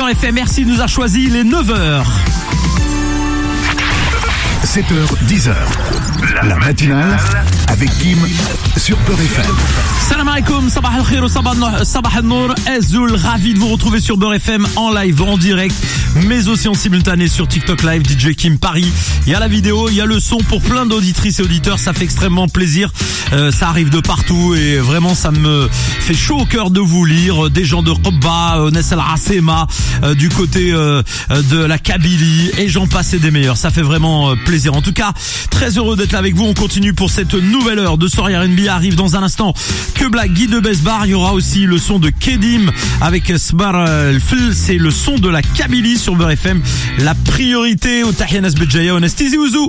Beurre FM. Merci de nous avoir choisi les 9h. 7h, 10h. La matinale avec Kim sur Beurre FM. Salam alaikum, sabah al-khir ou sabah al-nour, Azul, ravi de vous retrouver sur Beurre FM en live, en direct, mais aussi en simultané sur TikTok Live, DJ Kim Paris. Il y a la vidéo, il y a le son pour plein d'auditrices et auditeurs, ça fait extrêmement plaisir, ça arrive de partout et vraiment ça me fait chaud au cœur de vous lire, des gens de Qobba, Nessel Asema, du côté de la Kabylie et j'en passe et des meilleurs, ça fait vraiment plaisir. En tout cas, très heureux d'être là avec vous, on continue pour cette nouvelle heure de soirée R&B, arrive dans un instant Que Black, Guy de Besbar, il y aura aussi le son de Kedim avec Sbar Al-Fil, c'est le son de la Kabylie sur Beurre FM, la priorité au Tahiyanas Bedjaya, Onestizi Ouzou.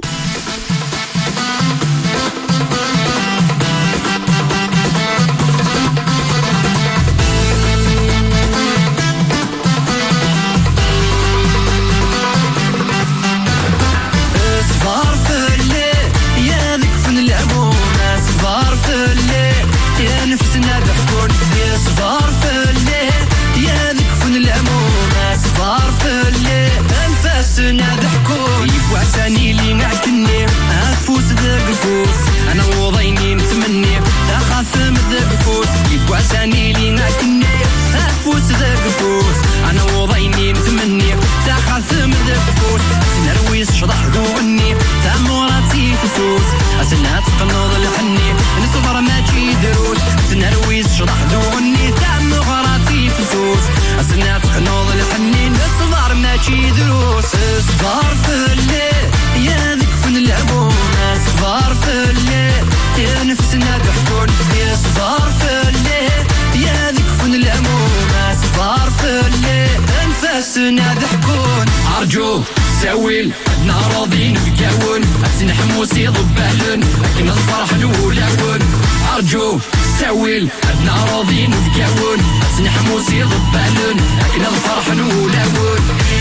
أرجو ساويل عدنا راضين بكاون أتنحموسي ضبالن لكن الفرح نولعون أرجو ساويل عدنا راضين بكاون أتنحموسي ضبالن لكن الفرح نولعون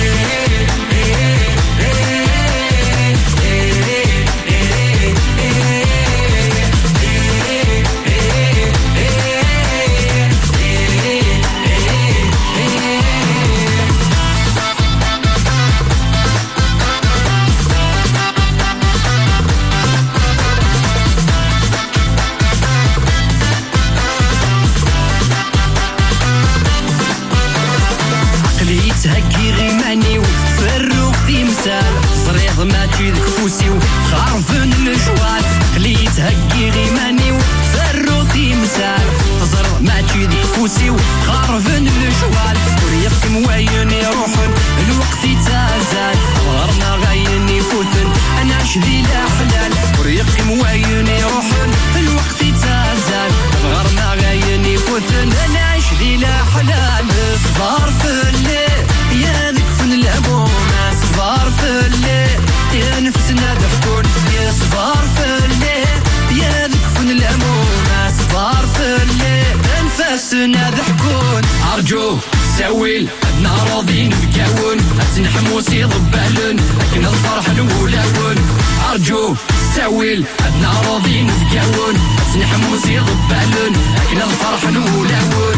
هكي غيماني وفرو في مسال صريض ما تشيدك فوسي وخارفن المشوال قليت هكي غيماني وفرو في مسال صريض ما تشيدك فوسي وخارفن المشوال وريقك مواين يروحن الوقت يتازال غرنا غاين يفوتن انا عش ذي لا حلال وريقك مواين يروحن الوقت يتازال غرنا غاين يفوتن انا عش ذي لا حلال صبار في الليل يا ذكفن الأبونا صبار في الليل يا نفسنا ضحكون يا صبار في الليل يا ذكفن الأبونا صبار في الليل أنفاسنا ضحكون أرجو ساويل عدنا راضين بكاون أتنحموسي ضبالن لكن الفرح نولعون أرجو ساويل عدنا راضين بكاون أتنحموسي ضبالن لكن الفرح نولعون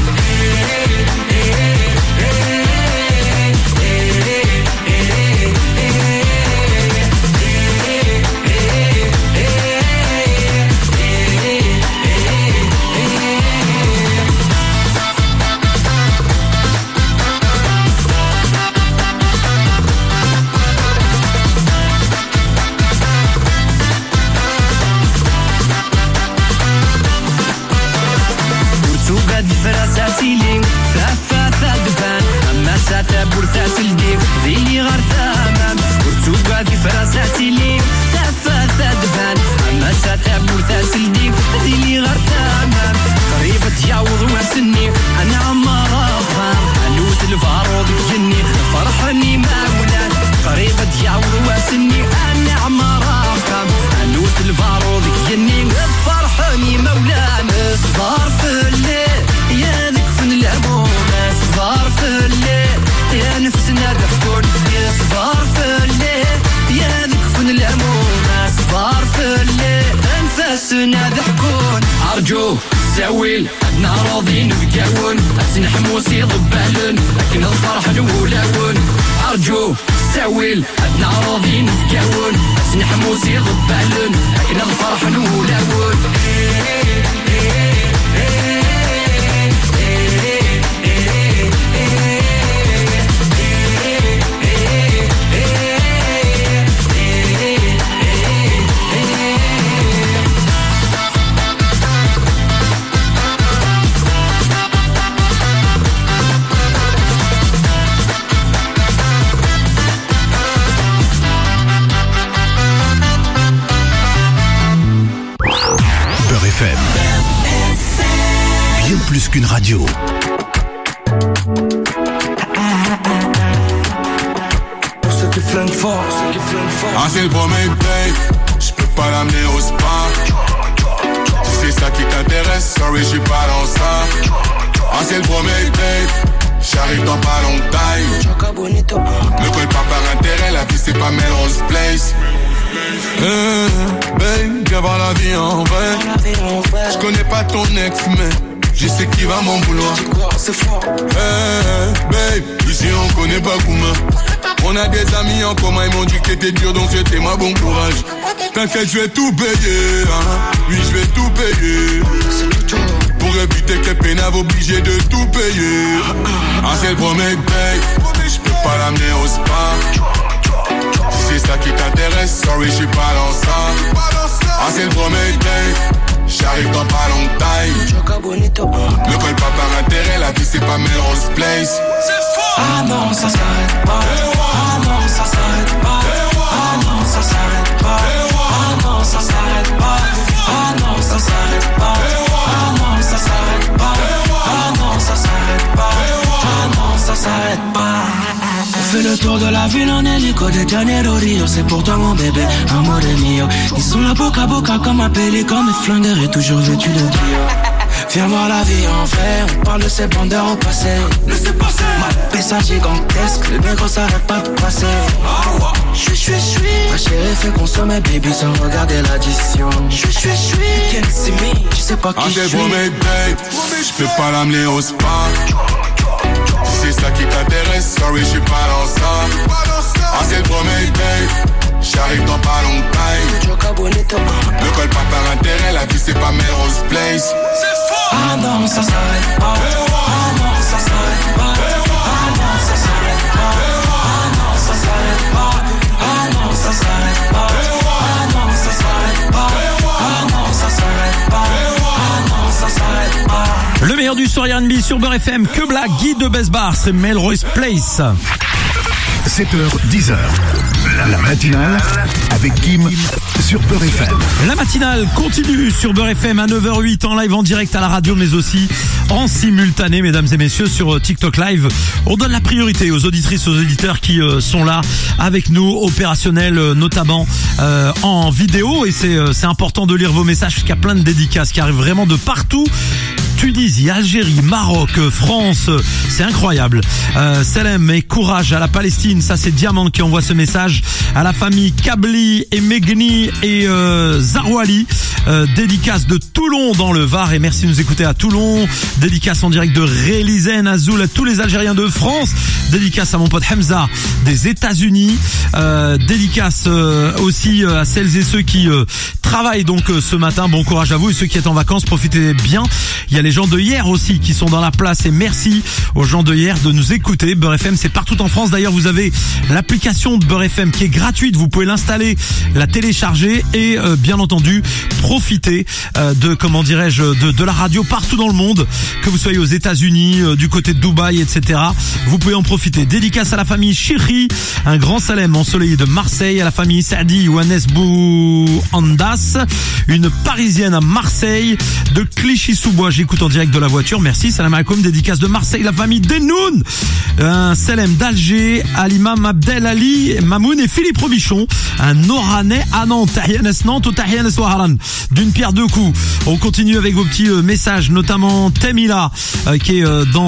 فراساتيلين ثافا دفان أما ساتا برثات الديف ذيلي غار ثامام ورتوقع في فراساتيلين ثافا دفان أما ساتا برثات الديف ذيلي غار ثامام قريبة تجاوض واسني أنا عمارة فام أنوت الفارو بجني فرحني ما ولاد قريبة تجاوض واسني أنا عمارة فام أنوت الفارو بجني فرحني مولان صبار في الليل يا ذكفن الأبونا صبار في الليل يا نفسنا ضحكون يا صبار في الليل يا ذكفن الأبونا صبار في الليل أنفاسنا ضحكون أرجو ساويل عدنا راضين بكاون تنحمو سيض بالن لكن الفرح نولاون أرجو ساويل عدنا راضين بكاون تنحمو سيض بالن لكن الفرح نولاون FM. Bien plus qu'une radio. Pour ceux qui flinguent fort, Ah, c'est le premier date, j'peux pas l'amener au spa. Si c'est ça qui t'intéresse, sorry, j'suis pas dans ça. Ah, c'est le premier date, j'arrive dans pas longtemps. Ne colle pas par intérêt, la vie c'est pas Melrose Place. Babe, viens voir la vie en vrai. Je connais pas ton ex, mais je sais qui va m'en vouloir. Babe, ici on connaît pas Kouma. On a des amis en commun, ils m'ont dit que t'étais dur, donc c'était moi bon courage. T'inquiète, je vais tout payer, hein. Oui, je vais tout payer. Pour éviter que pénave obligé de tout payer. Ah, c'est le premier date, je peux pas l'amener au spa. Si c'est ça qui t'intéresse, sorry, j'suis pas dans ça. Ah, c'est le premier date, j'arrive dans pas longtemps. Ne colle pas par intérêt, la vie c'est pas Melrose Place. Ah non, ça s'arrête pas. Ah non, ça s'arrête pas. Ah non, ça s'arrête pas. Ah non, ça s'arrête pas. Ah non, ça s'arrête pas. Ah non, ça s'arrête pas. Ah non, ça s'arrête pas. Ah non, ça s'arrête pas. On fait le tour de la ville en hélico de Janeiro Rio. C'est pour toi mon bébé, amore mio. Ils sont là boca à boca comme un pélican, mais flingueurs et toujours vêtus de bio. Viens voir la vie en vrai, on parle de ces bandeurs au passé. Laissez passer. Ma pessa gigantesque, le négro s'arrête pas de passer. J'suis. Ma chérie fait consommer baby sans regarder l'addition. J'suis. Can't see me, tu sais pas qui j'suis. Ah, c'est le premier date, j'peux pas l'amener au spa. Si c'est ça qui t'intéresse, sorry, j'suis pas dans ça. Ah, c'est le premier date, j'arrive dans pas longtemps. Ne colle pas par intérêt, la vie c'est pas Melrose Place. Ah non, ça s'arrête pas. Ah non, ça s'arrête pas. Ah non, ça s'arrête pas. Ah non, ça s'arrête pas. Ah non, ça s'arrête pas. Ah non, ça s'arrête pas. Ah non, ça s'arrête pas. Ah non, ça s'arrête pas. Le meilleur du soir R&B sur Beurre FM, que blague, guide de Best Bar, c'est Melrose Place. 7h, 10h. La matinale avec Kim sur Beurre FM. La matinale continue sur Beurre FM à 9h08 en live en direct à la radio, mais aussi en simultané, mesdames et messieurs, sur TikTok Live. On donne la priorité aux auditrices, aux auditeurs qui sont là avec nous, opérationnels notamment en vidéo. Et c'est important de lire vos messages, parce qu'il y a plein de dédicaces qui arrivent vraiment de partout. Tunisie, Algérie, Maroc, France, c'est incroyable. Salem et courage à la Palestine, ça c'est Diamant qui envoie ce message à la famille Kabli et Megni et Zarouali. Dédicace de Toulon dans le Var, et merci de nous écouter à Toulon. Dédicace en direct de Rélizen, Azoul, à tous les Algériens de France. Dédicace à mon pote Hamza des États-Unis. Dédicace aussi à celles et ceux qui travaillent donc ce matin. Bon courage à vous, et ceux qui êtes en vacances, profitez bien. Il y a les gens de hier aussi qui sont dans la place, et merci aux gens de hier de nous écouter. Beurre FM, c'est partout en France. D'ailleurs, vous avez l'application de Beurre FM qui est gratuite. Vous pouvez l'installer, la télécharger et bien entendu profiter de, comment dirais-je, de la radio partout dans le monde, que vous soyez aux États-Unis, du côté de Dubaï, etc. Vous pouvez en profiter. Dédicace à la famille Chiri, un grand Salem ensoleillé de Marseille, à la famille Saadi Ouanes Bouandas, une Parisienne à Marseille, de Clichy-sous-Bois. J'écoute en direct de la voiture. Merci. Salam alaikum. Dédicace de Marseille, la famille Denoun, un Salem d'Alger, à l'imam Abdel Ali Mamoun et Philippe Robichon, un Oranais à Nantes. Tahiyanes Nantes ou Tahiyanes Waharan. D'une pierre deux coups. On continue avec vos petits messages, notamment Temila qui est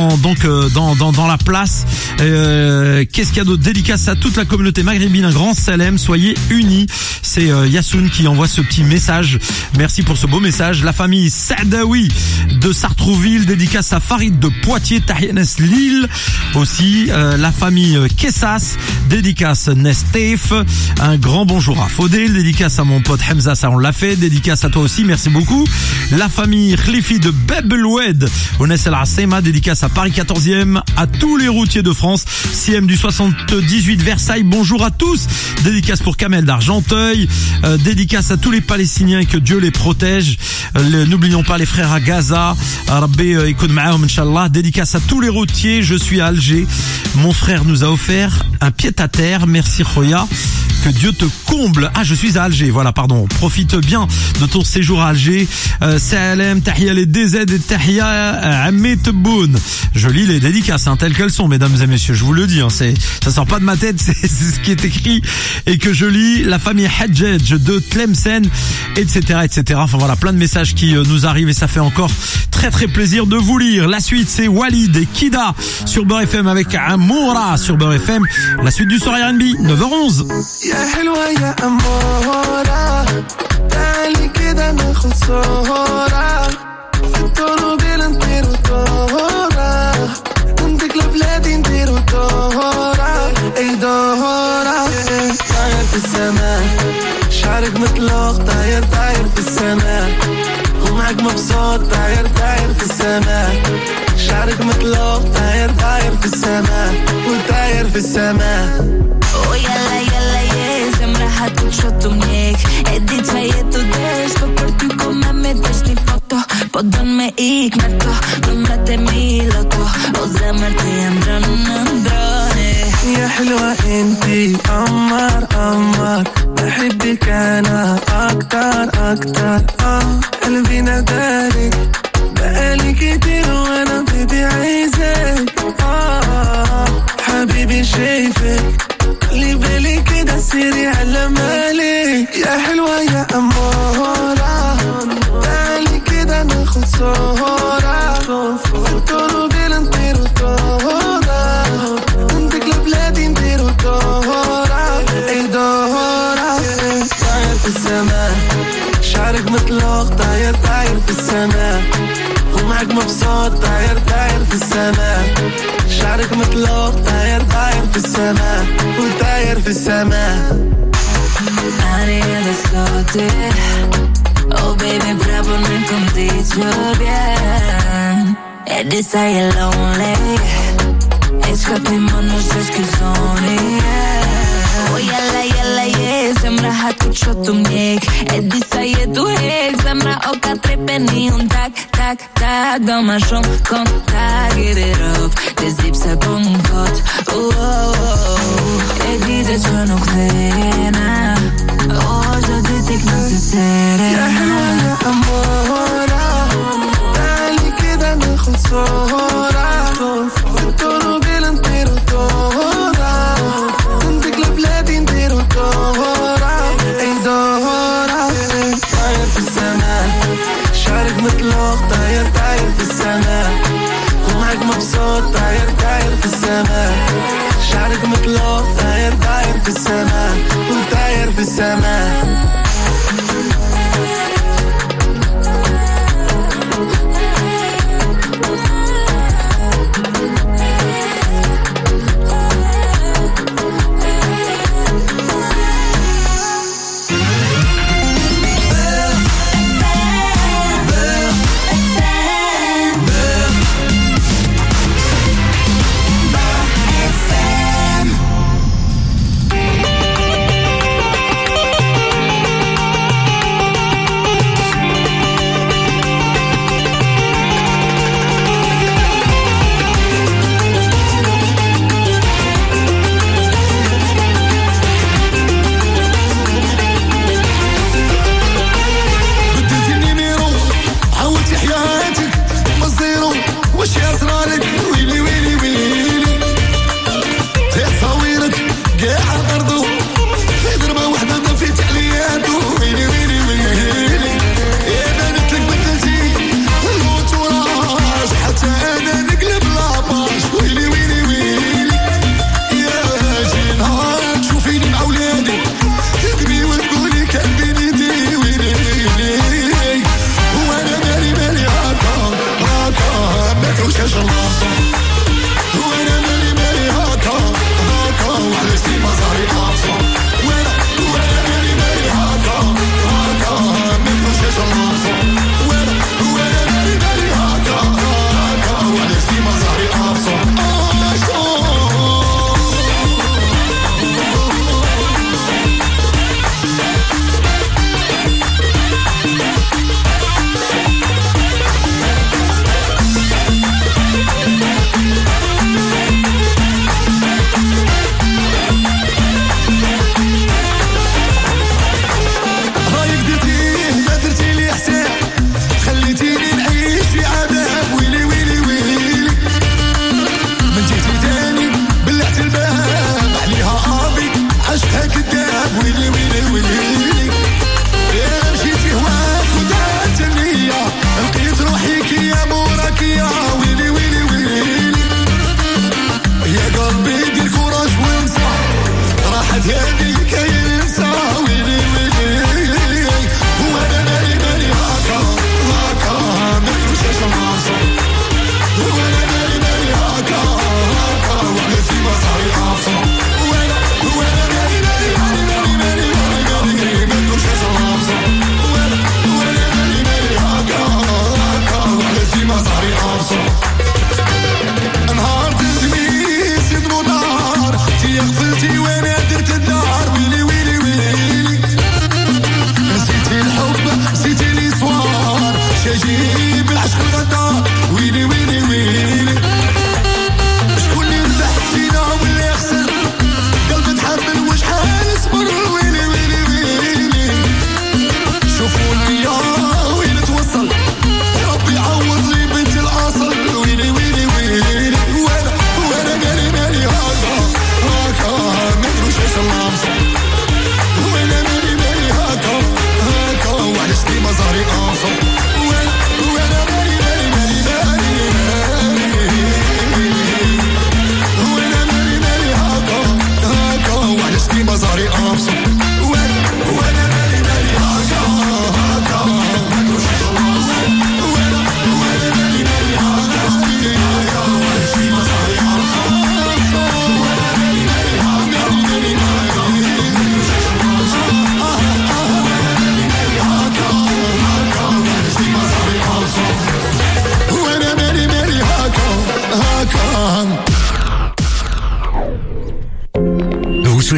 dans la place. Qu'est-ce qu'il y a d'autre? Dédicace à toute la communauté maghrébine, un grand Salem. Soyez unis. c'est Yassoun qui envoie ce petit message. Merci pour ce beau message. La famille Sadawi de Sartrouville, dédicace à Farid de Poitiers, Tahiyanes Lille. Aussi, la famille Kessas, dédicace Nestef. Un grand bonjour à Faudel, dédicace à mon pote Hamza, ça on l'a fait. Dédicace à toi aussi, merci beaucoup. La famille Khlifi de Bebeloued, Onès El Assema, dédicace à Paris 14e, à tous les routiers de France, CM du 78 Versailles, bonjour à tous. Dédicace pour Kamel d'Argenteuil, dédicace à tous les Palestiniens, que Dieu les protège. N'oublions pas les frères à Gaza, Rabbi Ikoun Ma'ahum Inch'Allah. Dédicace à tous les routiers, je suis à Alger. Mon frère nous a offert un pied-à-terre, merci Khoya. Que Dieu te comble. Ah, je suis à Alger, voilà, pardon. Profite bien de ton séjour à Alger. Salem, Tahia les DZ et Tahia Amit Boun. Je lis les dédicaces, telles qu'elles sont, mesdames et messieurs. Je vous le dis, ça sort pas de ma tête, c'est ce qui est écrit et que je lis. La famille Hadjadj de Tlemcen, etc., etc. Enfin voilà, plein de messages qui nous arrivent et ça fait encore très très plaisir de vous lire. La suite, c'est Walid et Kida sur Beurre FM avec Amoura sur Beurre FM. La suite du soir R&B, 9h11. يا حلوة يا أمورة تعالي كده ناخد صورة في الطرق نطيرو طورة ننطق لبلادي نديرو دورة اي دورة طاير في السماء شعرك مطلق طاير طاير في السماء ومعك مبسوط طاير طاير في السماء شعرك مطلق طاير طاير في السماء وطاير في السماء Oh yalla yalla yeah, sembra hatun sotto mniek. E di tvoje të desh, po për ty ko me desh një foto. Po don me ik me to, numrat e mi loto. O zemër të jem dronë në ndrone. يا حلوة انتي قمر قمر بحبك انا اكتر اكتر قلبي نادالك بقالي كتير وانا بيبي عايزك حبيبي شايفك اللي بالي كده سيري على مالك يا حلوة يا أمورة تعالي كده ناخد صورة في الطرق نطيرو طورة ننطق لبلادي نديرو دورة اي دورة طاير في السماء شعرك مطلق طاير طاير في السماء ومعك مبسوط طاير طاير في السماء شعرك مطلق طاير طاير في السماء وطاير في السماء Ani adesso te, oh baby bravo nel condicio bien. E di sei lonely, e scappiamo non sei schizoni. Oh yalla yalla yeah, sembra hatun sotto mniek. E di sei e tu hek, sembra oka tre penny un tak tak tak. Do ma shumë kontak, get it up, te zip se po më kot. E di dhe që nuk thena, oh që di tik nuk të serena. يا حلوة يا أمورة تعالي كده ناخد صورة في الطرق نطيرو طورة ننطق لبلادي نديرو دورة اي دورة طاير في السماء شعرك مطلق طاير طاير في السماء ومعك مبسوط طاير طاير في السماء شعرك مطلق طاير طاير في السماء وطاير في السماء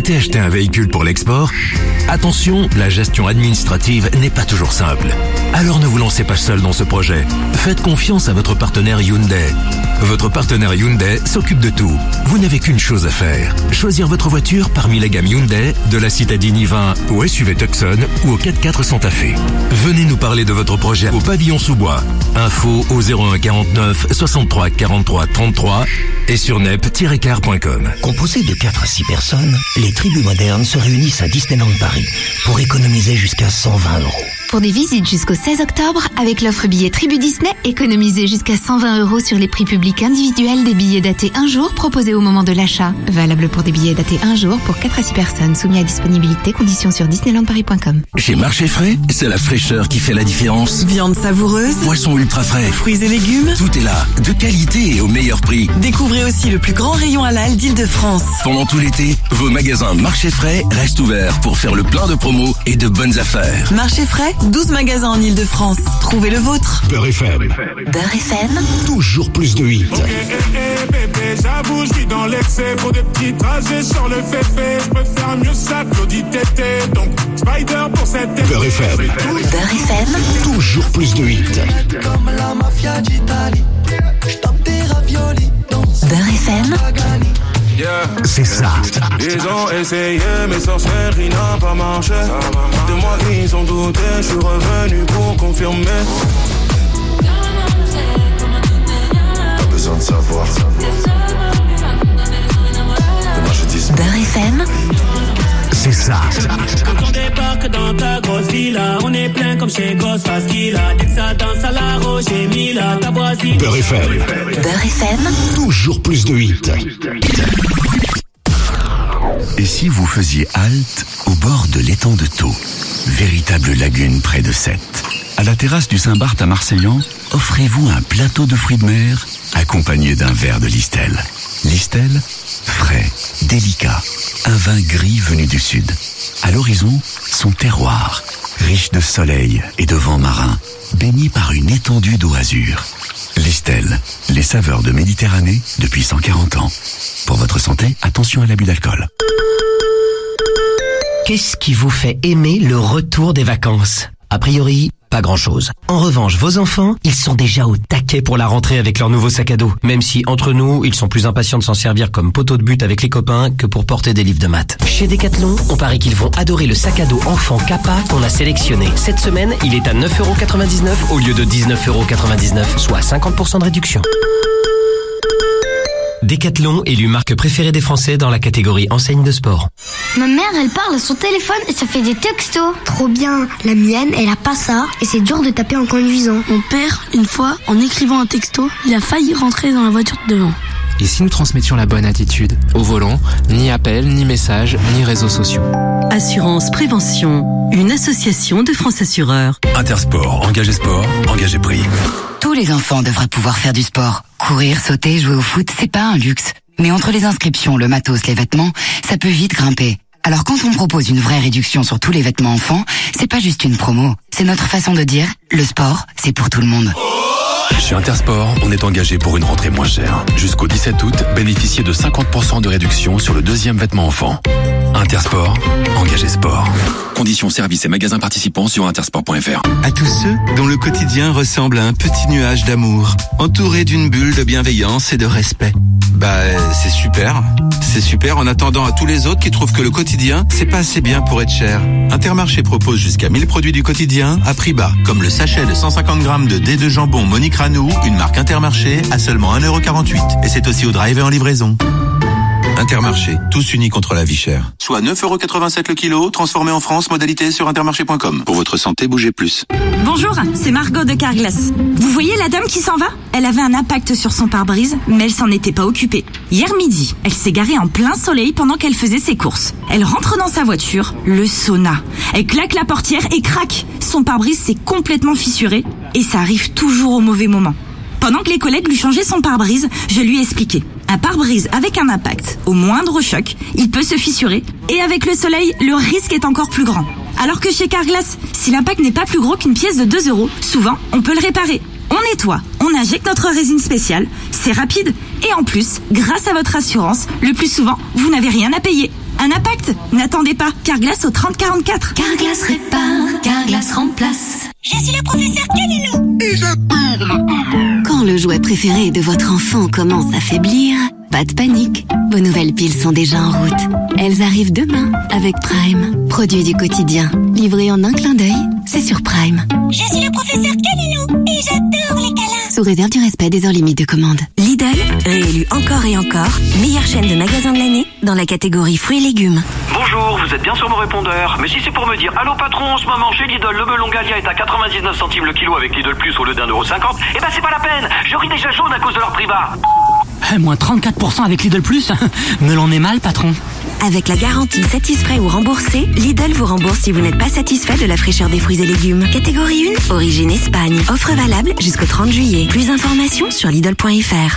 souhaitez acheter un véhicule pour l'export? Attention, la gestion administrative n'est pas toujours simple. Alors ne vous lancez pas seul dans ce projet. Faites confiance à votre partenaire Hyundai. Votre partenaire Hyundai s'occupe de tout. Vous n'avez qu'une chose à faire. Choisir votre voiture parmi la gamme Hyundai, de la citadine i20 au SUV Tucson ou au 4x4 Santa Fe. Venez nous parler de votre projet au pavillon sous-bois. Info au 01 49 63 43 33 et sur nep-car.com. Composé de 4 à 6 personnes, les tribus modernes se réunissent à Disneyland Paris pour économiser jusqu'à 120 €. Pour des visites jusqu'au 16 octobre, avec l'offre billet Tribu Disney, économisez jusqu'à 120 € sur les prix publics individuels des billets datés un jour proposés au moment de l'achat. Valable pour des billets datés un jour pour 4 à 6 personnes, soumis à disponibilité, conditions sur disneylandparis.com. Chez Marché Frais, c'est la fraîcheur qui fait la différence. Viande savoureuse, poissons ultra frais, fruits et légumes, tout est là, de qualité et au meilleur prix. Découvrez aussi le plus grand rayon halal d'Île-de-France. Pendant tout l'été, vos magasins Marché Frais restent ouverts pour faire le plein de promos et de bonnes affaires. Marché Frais, 12 magasins en Île-de-France. Trouvez le vôtre. Beurre FM. Beurre FM. Toujours plus de hits. Bébé, j'avoue, je suis dans l'excès. Pour des petits trajets sur le féfé, je préfère mieux ça que l'audit tété. Donc, Spider pour cette été. Beurre FM. Beurre FM. Toujours plus de hits. Comme la mafia d'Italie, je tape des raviolis. Beurre FM. C'est ça. Ils ont essayé, mais sorcellerie n'a pas marché. De moi, ils ont douté, je suis revenu pour confirmer. Pas besoin de savoir. Demain, je dis Beurre FM. C'est ça. Quand on débarque dans ta grosse villa, on est plein comme chez Ghostface Killa. Dès que ça danse à la roche et Mila, ta voisine. Beurre FM. Beurre FM. Toujours plus de hits. Et si vous faisiez halte au bord de l'étang de Thau, véritable lagune près de Sète? À la terrasse du Saint-Barth à Marseillan, offrez-vous un plateau de fruits de mer accompagné d'un verre de Listel. Listel, frais, délicat, un vin gris venu du sud. À l'horizon, son terroir, riche de soleil et de vent marin, baigné par une étendue d'eau azur. Listel, les saveurs de Méditerranée depuis 140 ans. Pour votre santé, attention à l'abus d'alcool. Qu'est-ce qui vous fait aimer le retour des vacances? A priori, pas grand-chose. En revanche, vos enfants, ils sont déjà au taquet pour la rentrée avec leur nouveau sac à dos. Même si, entre nous, ils sont plus impatients de s'en servir comme poteau de but avec les copains que pour porter des livres de maths. Chez Decathlon, on parie qu'ils vont adorer le sac à dos enfant Kappa qu'on a sélectionné. Cette semaine, il est à 9,99 € au lieu de 19,99 €, soit 50% de réduction. Decathlon, élu marque préférée des Français dans la catégorie enseigne de sport. Ma mère, elle parle à son téléphone et ça fait des textos. Trop bien. La mienne, elle a pas ça et c'est dur de taper en conduisant. Mon père, une fois, en écrivant un texto, il a failli rentrer dans la voiture de devant. Et si nous transmettions la bonne attitude? Au volant, ni appel, ni message, ni réseaux sociaux. Assurance Prévention, une association de France Assureurs. Intersport, engagé sport, engagé prix. Tous les enfants devraient pouvoir faire du sport. Courir, sauter, jouer au foot, c'est pas un luxe. Mais entre les inscriptions, le matos, les vêtements, ça peut vite grimper. Alors quand on propose une vraie réduction sur tous les vêtements enfants, c'est pas juste une promo. C'est notre façon de dire, le sport, c'est pour tout le monde. Chez Intersport, on est engagé pour une rentrée moins chère. Jusqu'au 17 août, bénéficiez de 50% de réduction sur le deuxième vêtement enfant. Intersport, engagé sport. Conditions, services et magasins participants sur intersport.fr. À tous ceux dont le quotidien ressemble à un petit nuage d'amour, entouré d'une bulle de bienveillance et de respect. C'est super. C'est super en attendant à tous les autres qui trouvent que le quotidien, c'est pas assez bien pour être cher. Intermarché propose jusqu'à 1000 produits du quotidien à prix bas, comme le sachet de 150 grammes de dés de jambon Monique Ranou, une marque Intermarché, à seulement 1,48 €. Et c'est aussi au drive et en livraison. Intermarché, tous unis contre la vie chère. Soit 9,87 € le kilo, transformé en France, modalité sur intermarché.com. Pour votre santé, bougez plus. Bonjour, c'est Margot de Carglass. Vous voyez la dame qui s'en va? Elle avait un impact sur son pare-brise, mais elle s'en était pas occupée. Hier midi, elle s'est garée en plein soleil pendant qu'elle faisait ses courses. Elle rentre dans sa voiture, le sauna. Elle claque la portière et crac! Son pare-brise s'est complètement fissuré et ça arrive toujours au mauvais moment. Pendant que les collègues lui changeaient son pare-brise, je lui ai expliqué. Un pare-brise avec un impact, au moindre choc, il peut se fissurer. Et avec le soleil, le risque est encore plus grand. Alors que chez Carglass, si l'impact n'est pas plus gros qu'une pièce de 2 €, souvent, on peut le réparer. On nettoie, on injecte notre résine spéciale, c'est rapide. Et en plus, grâce à votre assurance, le plus souvent, vous n'avez rien à payer. Un impact? N'attendez pas, Carglass au 3044. Carglass répare, Carglass remplace. Je suis le professeur Calilou. Et j'adore. Quand le jouet préféré de votre enfant commence à faiblir, pas de panique. Vos nouvelles piles sont déjà en route. Elles arrivent demain avec Prime. Produit du quotidien. Livré en un clin d'œil, c'est sur Prime. Je suis le professeur Calilou. Et j'adore les câlins. Sous réserve du respect des heures limites de commande. Lidl, réélu encore et encore, meilleure chaîne de magasins de l'année dans la catégorie fruits et légumes. Bonjour, vous êtes bien sur mon répondeur. Mais si c'est pour me dire allô patron, en ce moment chez Lidl, le melon Gallia est à 99 centimes le kilo avec Lidl Plus au lieu d'1,50€, eh ben c'est pas la peine, je ris déjà jaune à cause de leur prix bas. Moins 34% avec Lidl Plus. Me l'en est mal, patron. Avec la garantie satisfait ou remboursé, Lidl vous rembourse si vous n'êtes pas satisfait de la fraîcheur des fruits et légumes. Catégorie 1, origine Espagne. Offre valable jusqu'au 30 juillet. Plus d'informations sur Lidl.fr.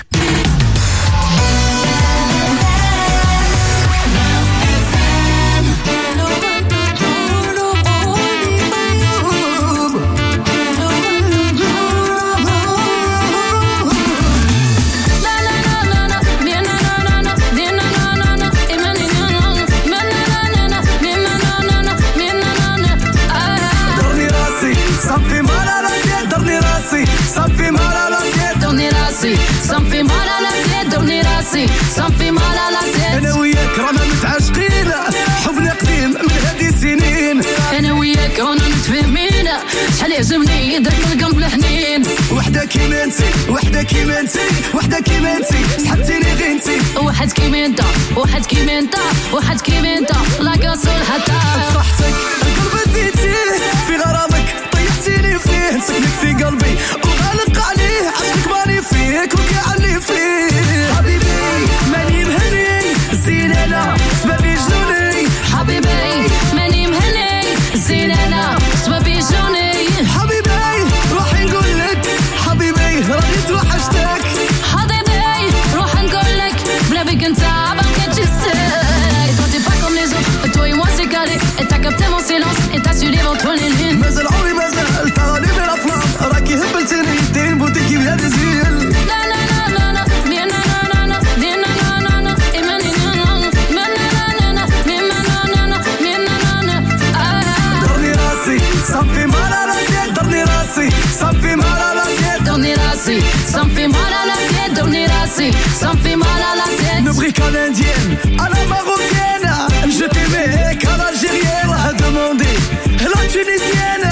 Ça me fait mal à la tête, دورني راسي ça me fait mal à la tête. أنا وياك رانا متعاشقين حبنا قديم من هذه السنين. أنا وياك رانا متفاهمين شحال يعجبني داك القلب الحنين. وحدة كيما انتي وحدة كيما انتي وحدة كيما انتي سحبتيني غير انتي. واحد كيما انت واحد كيما انت واحد كيما انت لا كاسول حتى بصحتك القلب ديتيه في غرامك طيحتيني فيه نسكنك في قلبي وغالق عليه عشقك ماني فيك وقع اللي فيه. حبيبي ماني مهني زين انا سببي جنوني. حبيبي ماني مهني زين انا سببي جنوني. حبيبي روحي نقول لك حبيبي راني توحشتك. حبيبي روح نقول لك بلا بك انت باقي تجسد. Toi t'es pas comme les autres, toi et moi c'est calé. Et t'as capté mon silence et t'as su lire entre les lignes. مازال عمري مازال تغني بالافلام راكي هبلتني دين بوتيكي بلا تزيل. لا لا لا لا لا bien na na na na bien na na na na et mani na na na na na na bien na na na na bien na na na. دورني راسي ça me fait mal à la tête. دورني راسي ça me fait mal à la tête. دورني راسي ça me fait mal à la tête. دورني راسي ça me fait mal à la tête. Ne brille qu'à l'indienne, à la marocaine. Je t'aimais qu'à l'algérienne. A demandé la tunisienne.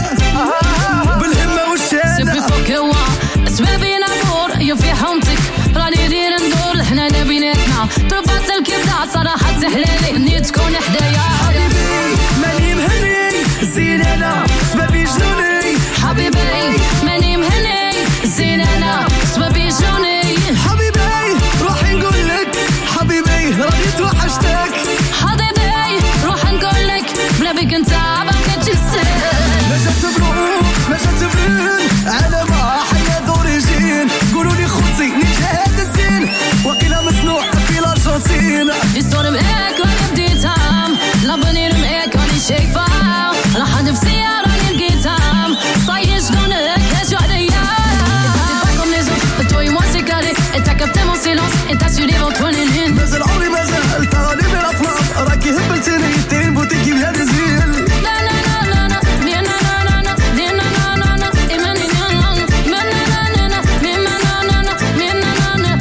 بالهمة والشين. C'est plus fort que moi. سبابي نامور يوفي حومتك راني دير ندور الحنانة بيناتنا. طربات الكبدة صراحة تحلالي اني تكون حدايا. حبيبي ماني مهني زين انا سبابي جنوني. حبيبي ماني مهني زين انا سبابي جنوني. حبيبي روحي نقول لك حبيبي راني توحشتك. حبيبي روح نقول لك بلا بك انت باقي تجسد. مجات بلون مجات بلون على ما حياة دوريجين. قولوا لي خوتي نجاهد الزين وقيلا مصنوع في الارجنتين. الصور معاك راني بديتها لا بنير معاك راني شايفة راح في سيارة راني لقيتها صاير شكونك هاجو عليا. T'es pas comme les autres, toi et moi c'est calé. Et t'as capté mon silence et t'as su lire entre les lignes. مازال عمري مازال تغني بالافلام راكي هبلتني دين بوتيكي بلا تزيل. لا لا لا لا لا bien na na na na bien na na na na et mani na na na na na na bien na na na bien na na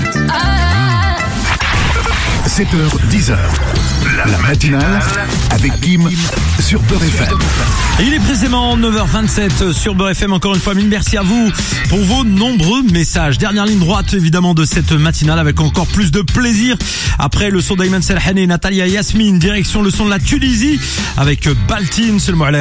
na. 7h, 10h. La matinale avec Kim sur Beurre FM. Il est précisément 9h27 sur Beurre FM. Encore une fois, mille merci à vous pour vos nombreux messages. Dernière ligne droite évidemment de cette matinale avec encore plus de plaisir. Après le son d'Ayman Selhan et Natalia Yasmine, direction le son de la Tunisie avec Baltin,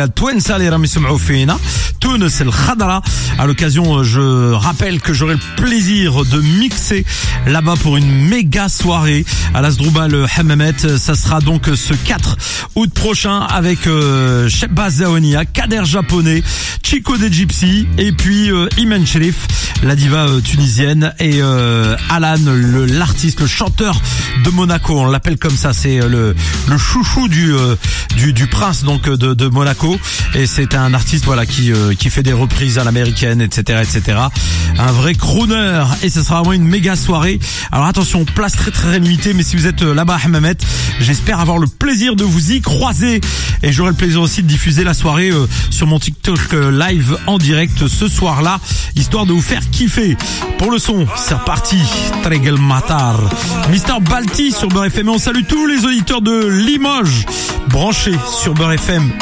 Tunis El Khadra. À l'occasion, je rappelle que j'aurai le plaisir de mixer là-bas pour une méga soirée à l'Asdrubal Hammamet. Ça sera donc ce 4 août prochain avec Shebaz Zaonia, Kader Japonais, Chico de Gypsy et puis Iman Sherif. la diva tunisienne, et Alan, l'artiste, le chanteur de Monaco, on l'appelle comme ça, c'est le chouchou du prince donc de Monaco, et c'est un artiste voilà qui fait des reprises à l'américaine, etc. Un vrai crooner, et ce sera vraiment une méga soirée. Alors attention, place très limitée, mais si vous êtes là-bas à Hammamet, j'espère avoir le plaisir de vous y croiser, et j'aurai le plaisir aussi de diffuser la soirée sur mon TikTok live en direct ce soir-là, histoire de vous faire kiffer. Pour le son, c'est reparti. Tregel Matar, Mister Balti sur Beurre FM, et on salue tous les auditeurs de Limoges branchés sur Beurre FM.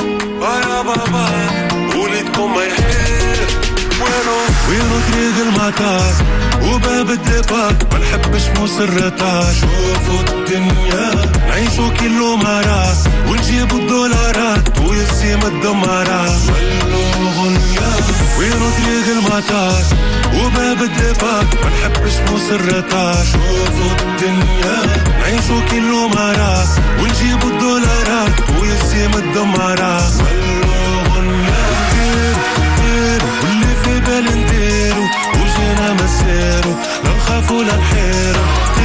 وينو طريق المطار وباب الدبار ما نحبش مسرطات شوفوا الدنيا نعيشوا كيلو مرات ونجيبوا الدولارات ويسيم الدمارات ولو غنيا وينو طريق المطار وباب الدبار ما نحبش مسرطات شوفوا الدنيا نعيشوا كيلو مرات ونجيبوا الدولارات ويسيم الدمارات ولو غنيا واللي في بالي نديرو وجينا مسيرو لا نخافو لا نحيرو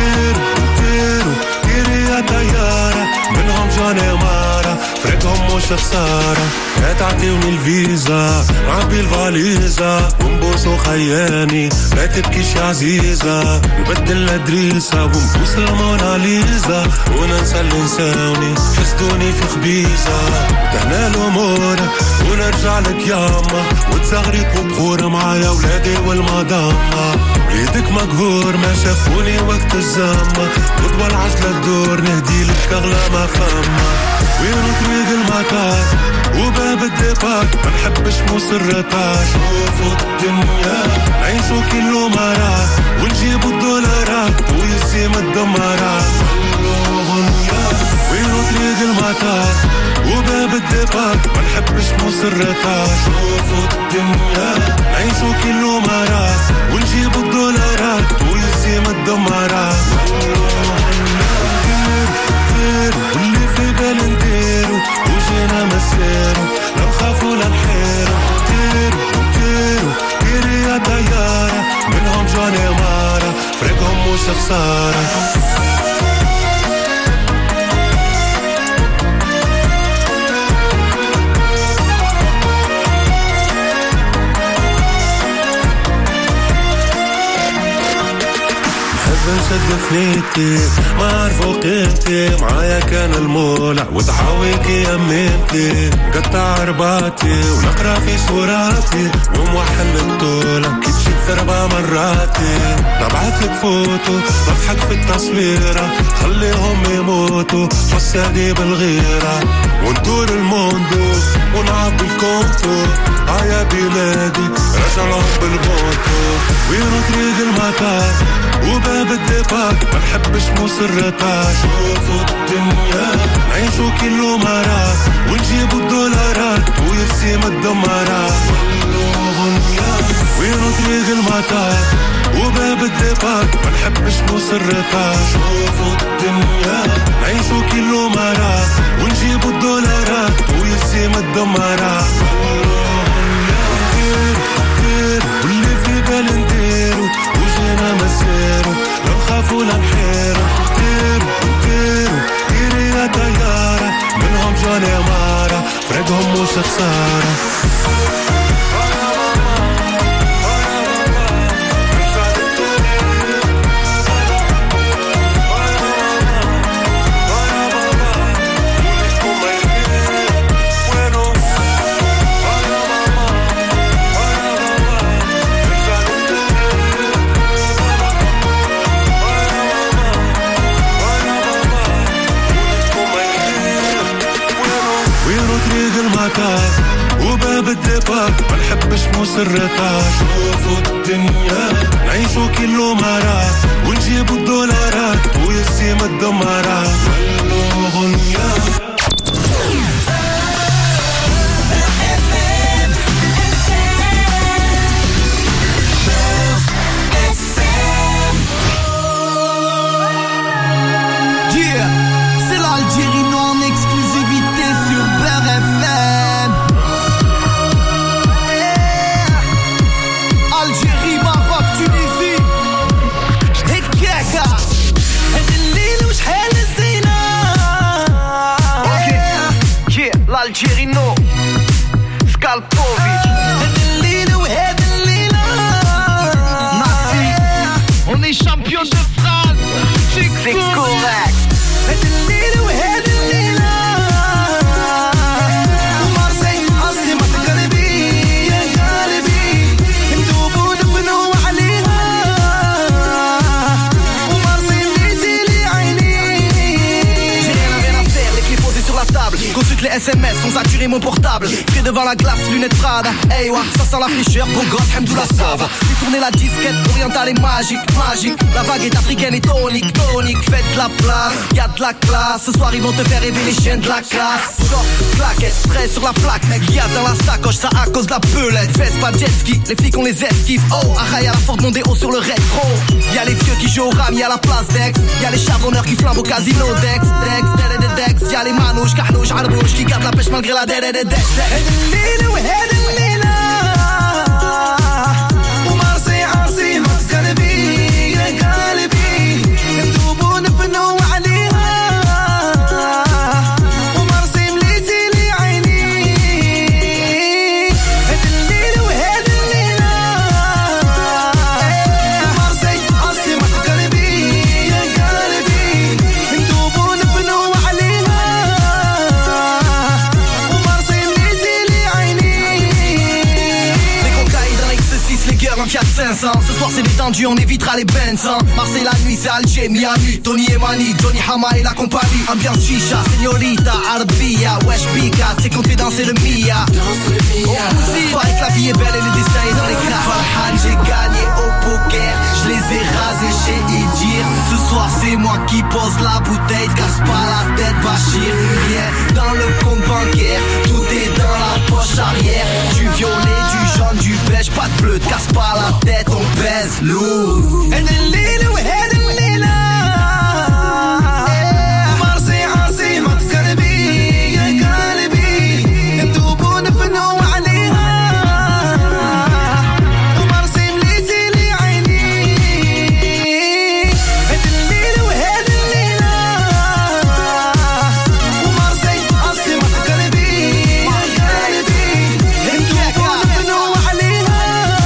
ديري يا طيارة منهم جاني مارا فريقهم مش خسارة لا تعطيوني الفيزا نعبي الفاليزا ونبوسو خياني لا تبكيش يا عزيزة نبدل الادريسة ونبوس الموناليزا وننسى اللي نساوني حسدوني في خبيزة تهنا الامور ونرجع لك ياما وتصغري بخور معايا ولادي والمدامة وليدك مقهور ما شافوني وقت الزامة تطوى العجلة الدور نهدي لك اغلى ما فما وينو طريق المطار وباب الدبار ما نحبش مسرطات شوفوا الدنيا نعيشوا كيلو مرات ونجيبوا الدولارات ويسيم الدمارات ولو غنيا وينو طريق المطار وباب الدبار ما نحبش مسرطات شوفوا الدنيا نعيشوا كيلو مرات ونجيبوا الدولارات ويسيم الدمارات واللي في بالي نديرو وجينا مسيرو لا نخافو لا نحيرو ديري يا طيارة منهم جاني مارا فريقهم مش خسارة نشد فنيتي ما عرفوا قيمتي معايا كان المولع وضحاويكي يميمتي قطع رباطي ونقرا في صوراتي وموحل الطولة كي تشوف 4 مراتي نبعث لك فوتو بضحك في التصويرة خليهم يموتوا حسادي بالغيرة وندور الموندو ونعبي الكونتو يا بلادي رجعهم بالبوتو وينو طريق المطار وباب الدبار ما نحبش مسرطات شوفوا الدنيا نعيشوا كيلو مرات ونجيبوا الدولارات ويرسيم الدمارات ولو غنيا وينو طريق المطار وباب الدبار ما نحبش مسرطات شوفوا الدنيا نعيشوا كيلو مرات ونجيبوا الدولارات ويرسيم الدمارات واللي في بالي نديرو وجينا مسيرو لا نخافو لا نحيرو ديري يا طيارة منهم جاني مارا فريقهم مش خسارة وباب الدبار ما نحبش مسرطات شوفوا الدنيا نعيشوا كيلو مرات ونجيبوا الدولارات ويسيم الدمارات ولو غنيا Algérie, Maroc, SMS, on saturé mon portable. Près devant la glace, lunettes Prada. Hey wa, ça sent la fraîcheur, beau gosse, hamdoullah ça va. J'ai tourné la disquette, orientale et magique, magique. La vague est africaine et tonique, tonique. Faites la place, y'a de la classe. Ce soir ils vont te faire rêver les chiens de la classe. Short, claquette, prêt sur la plaque. Y'a dans la sacoche, ça à cause de la pelette. Fesse pas jet ski, les flics on les esquive. Oh, arraille à la Ford Mondeo sur le rétro. Y'a les vieux qui jouent au ram, y'a la place d'Aix. Y'a les charbonneurs qui flambent au casino Dex, Dex. Y'a les manouches, carnouches, arbouches qui gardent la pêche malgré la dex. Fiat 500. Ce soir c'est détendu, on évitera les Benz hein. Marseille la nuit c'est Alger, Miami, Tony et Mani, Johnny Hama et la compagnie. Ambiance chicha, señorita, Arbia, Wesh Pika, c'est qu'on fait danser le Mia. Pareil que la vie est belle et le destin est dans les cartes. Farhan, j'ai gagné au poker, je les ai rasés chez Idir. Ce soir c'est moi qui pose la bouteille, casse pas la tête Bachir. Rien dans le compte bancaire, tout est dans la poche arrière. Du violet, du jaune, du beige, pas de bleu, casse pas la tête, on pèse lourd. And the little head and little Marseille عاصمة قلبي يا قلبي انتوبون فنوا عليها ومرسي مليتي لي عيني and the little head and little ومرسي عاصمة قلبي يا قلبي انتوبون فنوا عليها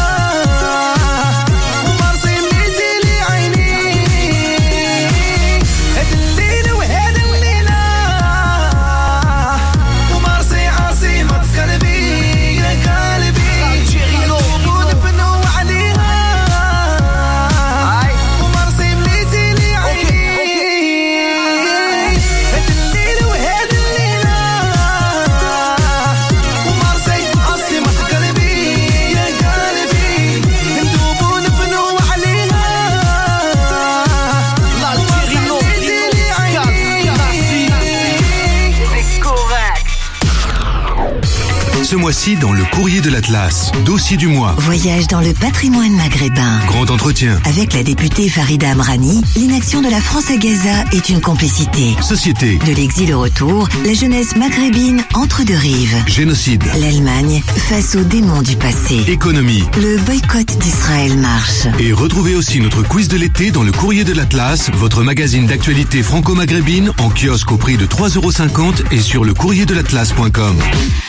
Ce mois-ci, dans le courrier de l'Atlas, dossier du mois. Voyage dans le patrimoine maghrébin. Grand entretien. Avec la députée Farida Amrani, l'inaction de la France à Gaza est une complicité. Société. De l'exil au retour, la jeunesse maghrébine entre deux rives. Génocide. L'Allemagne face aux démons du passé. Économie. Le boycott d'Israël marche. Et retrouvez aussi notre quiz de l'été dans le courrier de l'Atlas, votre magazine d'actualité franco-maghrébine en kiosque au prix de 3,50 € et sur le courrierdelatlas.com.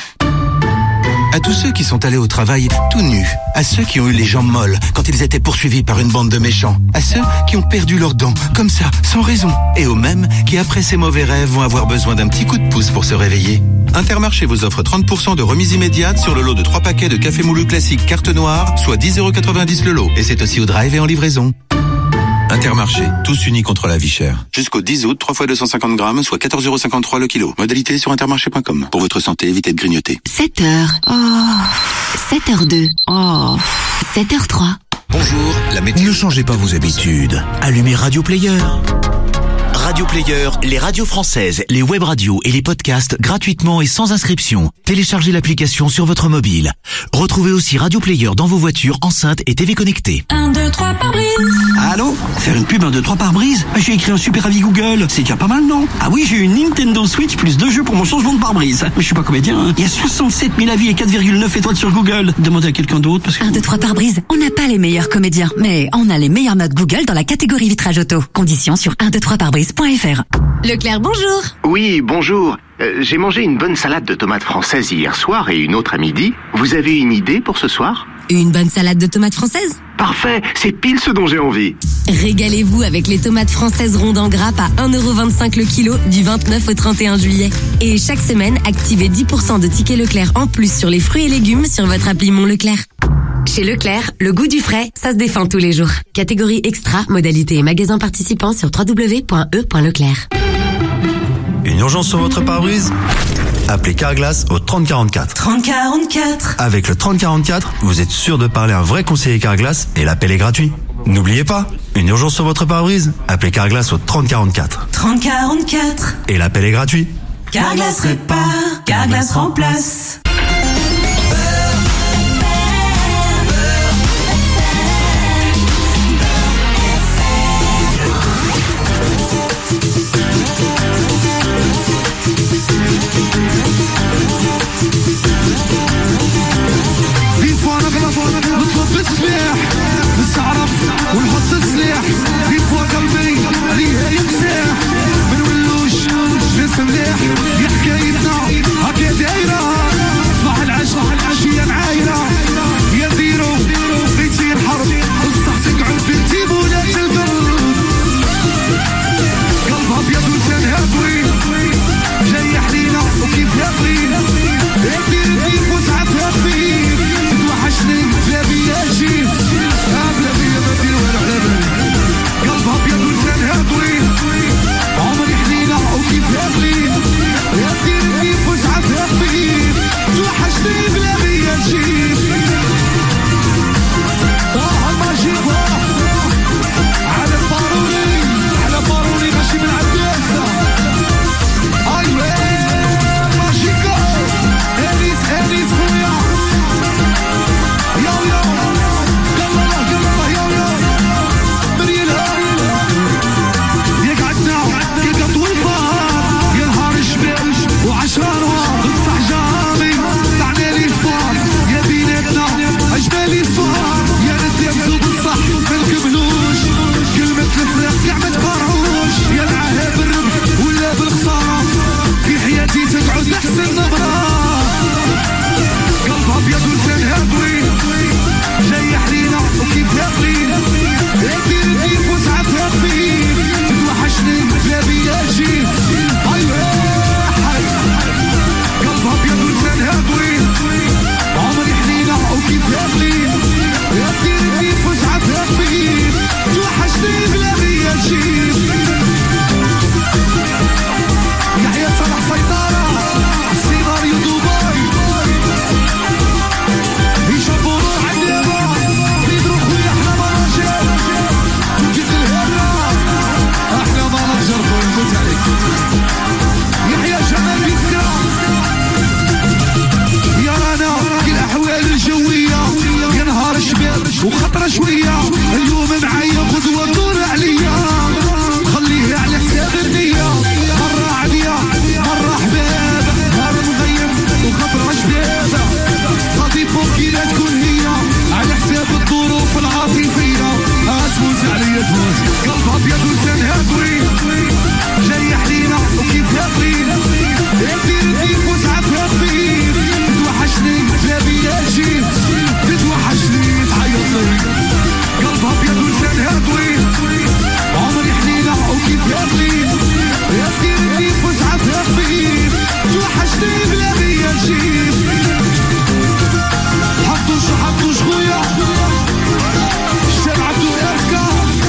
À tous ceux qui sont allés au travail tout nus, à ceux qui ont eu les jambes molles quand ils étaient poursuivis par une bande de méchants, à ceux qui ont perdu leurs dents, comme ça, sans raison, et aux mêmes qui après ces mauvais rêves vont avoir besoin d'un petit coup de pouce pour se réveiller. Intermarché vous offre 30% de remise immédiate sur le lot de 3 paquets de café moulu classique carte noire, soit 10,90 € le lot, et c'est aussi au drive et en livraison. Intermarché, tous unis contre la vie chère. Jusqu'au 10 août, 3 fois 250 grammes, soit 14,53 € le kilo. Modalité sur intermarché.com. Pour votre santé, évitez de grignoter. 7h. Oh. 7h02. Oh. 7h03. Bonjour, la météo. Ne changez pas vos habitudes. Allumez Radio Player. Radio Player, les radios françaises, les web radios et les podcasts gratuitement et sans inscription. Téléchargez l'application sur votre mobile. Retrouvez aussi Radio Player dans vos voitures, enceintes et TV connectées. 1, 2, 3 par brise. Allô? Faire une pub 1, 2, 3 par brise? J'ai écrit un super avis Google. C'est déjà pas mal, non? Ah oui, j'ai une Nintendo Switch plus 2 jeux pour mon changement de pare-brise. Mais je suis pas comédien, hein. Il y a 67 000 avis et 4,9 étoiles sur Google. Demandez à quelqu'un d'autre parce que... 1, 2, 3 par brise. On n'a pas les meilleurs comédiens, mais on a les meilleures notes Google dans la catégorie vitrage auto. Conditions sur 123parbrise.fr. Leclerc, bonjour. Oui, bonjour. J'ai mangé une bonne salade de tomates françaises hier soir et une autre à midi. Vous avez une idée pour ce soir? Une bonne salade de tomates françaises? Parfait, c'est pile ce dont j'ai envie. Régalez-vous avec les tomates françaises rondes en grappe à 1,25 € le kilo du 29 au 31 juillet. Et chaque semaine, activez 10% de tickets Leclerc en plus sur les fruits et légumes sur votre appli Mon Leclerc. Chez Leclerc, le goût du frais, ça se défend tous les jours. Catégorie extra, modalité et magasin participant sur www.e.leclerc. Une urgence sur votre pare-brise? Appelez Carglass au 3044. 3044. Avec le 3044, vous êtes sûr de parler à un vrai conseiller Carglass et l'appel est gratuit. N'oubliez pas, une urgence sur votre pare-brise, appelez Carglass au 3044. 3044. Et l'appel est gratuit. Carglass répare, Carglass remplace. نطلب السلاح نستعرف ونحط السلاح في فوق قلبي عليها يمساح من ولوش ناس ملاح يا حكايتنا هكا دايرة صباح العشية معايرة يا ديرو بيتصير حرب الصح تقعد في التيبونات البرد قلبها ابيض ولسانها طويل جاي حلينا وكيف طويل دير وسعتها خفيف تتوحشني بلا بيا جيب بلا بيا ما دير والو على بالي قلبها ابيض ولسانها طويل عمري حلينا وكيفها طويل دير وسعتها خفيف تتوحشني بلا بيا جيب طه الماجيك على الباروني ماشي من عالدوسة ايوه ماجيكا انيس خويا يو يلا مريلها يقعدنا كي طول الفار يا نهار الشباب وعشرانها الصحجامي طعنا لي الفار يا بيناتنا اجمالي الفار يا نتلمسوا بالصح ما نكملوش كلمة الفراق كاع ما تقارعوش يا معاها بالربح ولا بالخسارة في حياتي تقعد احسن نبرة قلبها ابيض ولسانها طويل جاي حلينا وكيفها قليل دير وسعتها خفيف تتوحشني بلا بيا جيب ايوه قلبها ابيض ولسانها طويل عمري حلينا وكيفها قليل دير وسعتها خفيف تتوحشني بلا بيا جيب يحيى صلاح سيطرة سيناريو دبي يشوفوا عندنا بيدرو خويا احنا مناجر توجد الهرة احنا مناجر خويا موت عليك يحيى جمال بيسكرا يا رانا كي الاحوال الجوية يا نهار الشباب وخطرة شوية اليوم معايا قدوة دور عليا خليها على حساب النية مرة عادية مرة حباب نهار مغيب وخطرة شباب غادي فوقي لا تكون هي على حساب الظروف العاطفية تفوز عليا تفوز قلبها ابيض ولسانها طويل جاي حلينا وكيفها طويل دير وسعتها خفيف تتوحشني بلا بيا جيب تتوحشني تعيط لي قلبها ابيض ولسانها طويل عمري حلينا وكيفها طويل دير وسعتها خفيف تتوحشني بلا بيا جيب حطوش خويا الشاب عبدو اركا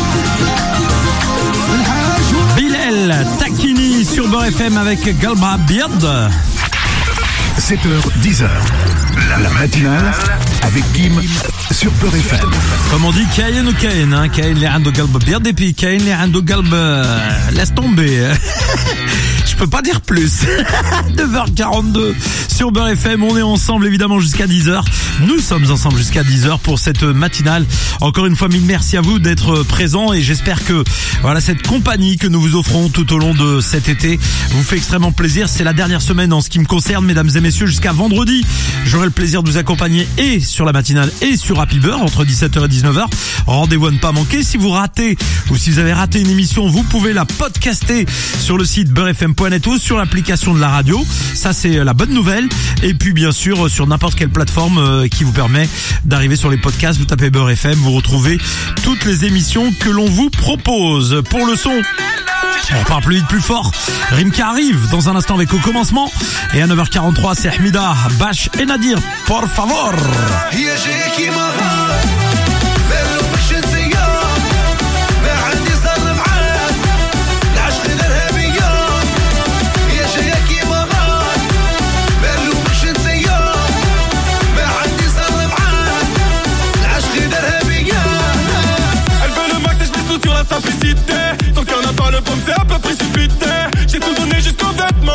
Bilal Takini sur Beurre FM avec Galba Beard. 7h, 10h. La matinale avec Kim sur Beurre FM. Comme on dit, Kayen ou Kayen, hein. Kayen les عنده قلب بيض et puis Kayen les عنده قلب laisse tomber. Je peux pas dire plus. 9h42 sur Beurre FM. On est ensemble évidemment jusqu'à 10h. Nous sommes ensemble jusqu'à 10h pour cette matinale. Encore une fois, mille merci à vous d'être présents et j'espère que voilà cette compagnie que nous vous offrons tout au long de cet été vous fait extrêmement plaisir. C'est la dernière semaine en ce qui me concerne, mesdames et messieurs, jusqu'à vendredi. J'aurai le plaisir de vous accompagner et sur la matinale et sur Happy Beurre entre 17h et 19h. Rendez-vous à ne pas manquer. Si vous ratez ou si vous avez raté une émission, vous pouvez la podcaster sur le site beurrefm.net ou sur l'application de la radio. Ça, c'est la bonne nouvelle. Et puis, bien sûr, sur n'importe quelle plateforme qui vous permet d'arriver sur les podcasts. Vous tapez Beurre FM, vous retrouvez toutes les émissions que l'on vous propose. Pour le son, on repart plus vite, plus fort. Rimka arrive dans un instant avec Au Commencement. Et à 9h43, c'est Hamida, Bash et Nadir. Por favor.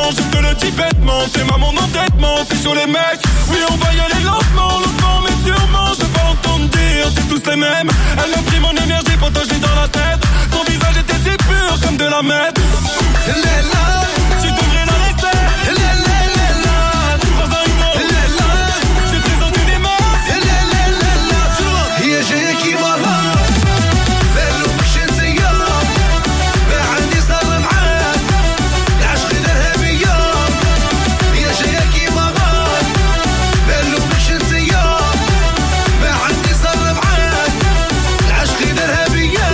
lentement, je te le dis bêtement. T'es ma mon entêtement, c'est sur les mecs. Oui, on va y aller lentement, lentement, mais sûrement. Je veux pas entendre dire, c'est tous les mêmes. Elle m'a pris mon énergie pendant que j'ai dans la tête. Son visage était si pur comme de la mètre. Elle est là, tu devrais la laisser. Elle est là, prends un mot. Elle est là, j'ai présenté des mains. Elle est là, هي جاية كيما غار. بالو مش نسيا، ما عندي صار معاك. العشق دارها بيا. هي جاية كيما غار. بالو مش نسيا، ما عندي صار معاك. العشق دارها بيا.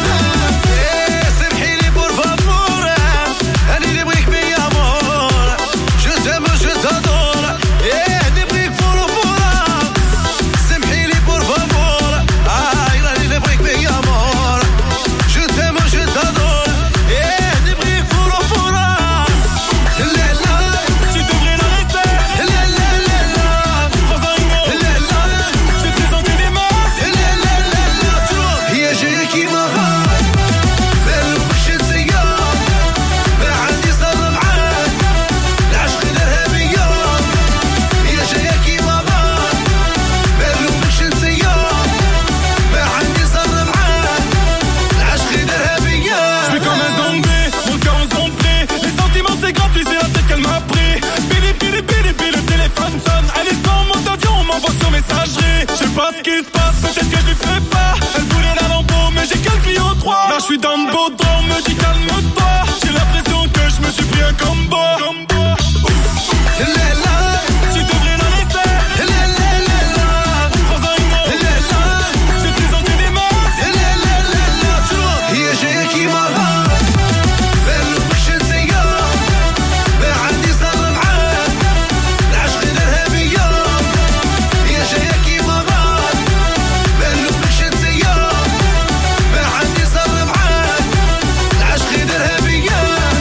سمحي لي بور فابور، أنا اللي بغيك بيا مور. جو تام جو تادور، نبغيك فورو فورا. سمحي لي بور فابور، أنا اللي بغيك بيا مور. جو تام جو تادور، نبغيك فورو فورا. لا لا، tu devrais la laisser. لا لا لا لا، prends un mot. لا لا، je vais te présenter des masses. لا لا لا لا، هي جاية كيما غار. بالو مش نسيا، ما عندي صار معاك. العشق دارها بيا. هي جاية كيما غار. بالو مش نسيا، ما عندي صار معاك. العشق دارها بيا. Je suis comme un zombie, mon cœur en zombie. Les sentiments c'est gratuit, c'est la tête qu'elle m'a pris. Bili bili bili bili, le téléphone sonne. Elle est sans mode d'avion, on m'envoie sur messagerie. Je sais pas ce qui se passe, peut-être que je lui fais pas. Elle voulait la lambeau, mais j'ai quelques clients 3. Là je suis dans le beau drôle, me dit calme-toi. J'ai l'impression que je me suis pris un combo. Elle est là, tu devrais la laisser. Elle est là, prends un mot. Elle est là, je vais te présenter des masses. Elle est là, هي جاية كيما غار. بالو مش نسيا، ما عندي صار معاك. العشق دارها بيا. هي جاية كيما غار. بالو مش نسيا، ما عندي صار معاك. العشق دارها بيا.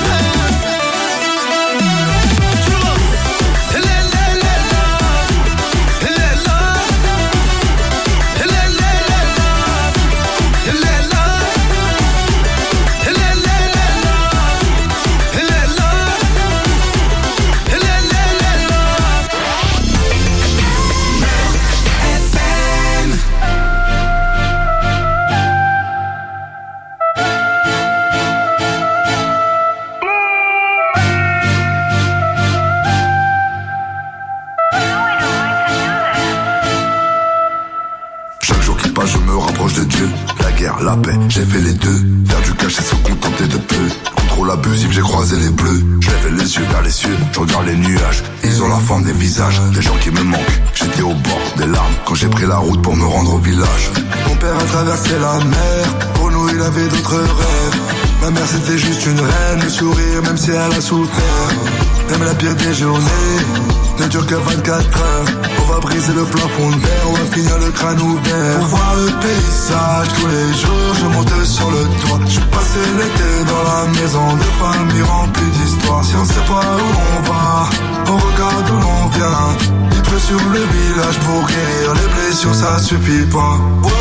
لا لا لا لا، لا لا، لا لا لا لا، لا لا، لا لا لا Chaque jour qui passe, je me rapproche de Dieu. La guerre, la paix, j'ai fait les deux. Faire du cash et se contenter de peu. Contrôle abusif, j'ai croisé les bleus. Je lève les yeux vers les cieux, je regarde les nuages. Ils ont la forme des visages, des gens qui me manquent. J'étais au bord des larmes quand j'ai pris la route pour me rendre au village. Mon père a traversé la mer, pour nous il avait d'autres rêves. Ma mère c'était juste une reine, le sourire même si elle a souffert. Même la pire des journées ne dure que 24 heures. On va briser le plafond de verre, on va finir le crâne ouvert. Pour voir le paysage tous les jours, je monte sur le toit. Je passé l'été dans la maison de famille remplie d'histoires. Si on sait pas où on va, on regarde où l'on vient. Il pleut sur le village pour guérir les blessures, ça suffit pas.